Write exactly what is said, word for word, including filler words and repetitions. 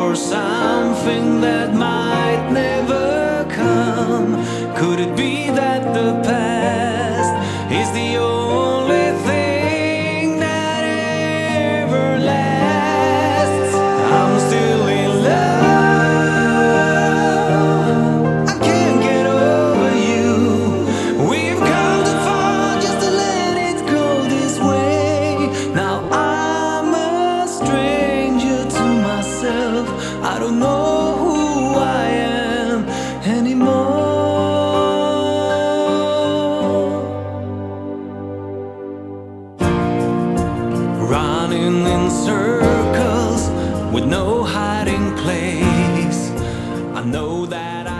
for something that might never come? Could it be that the past is the only thing that ever lasts? I'm still in love, I can't get over you. We've come too far just to let it go this way. Now I'm a stranger to myself, I don't know who I am anymore. Running in circles with no hiding place, I know that I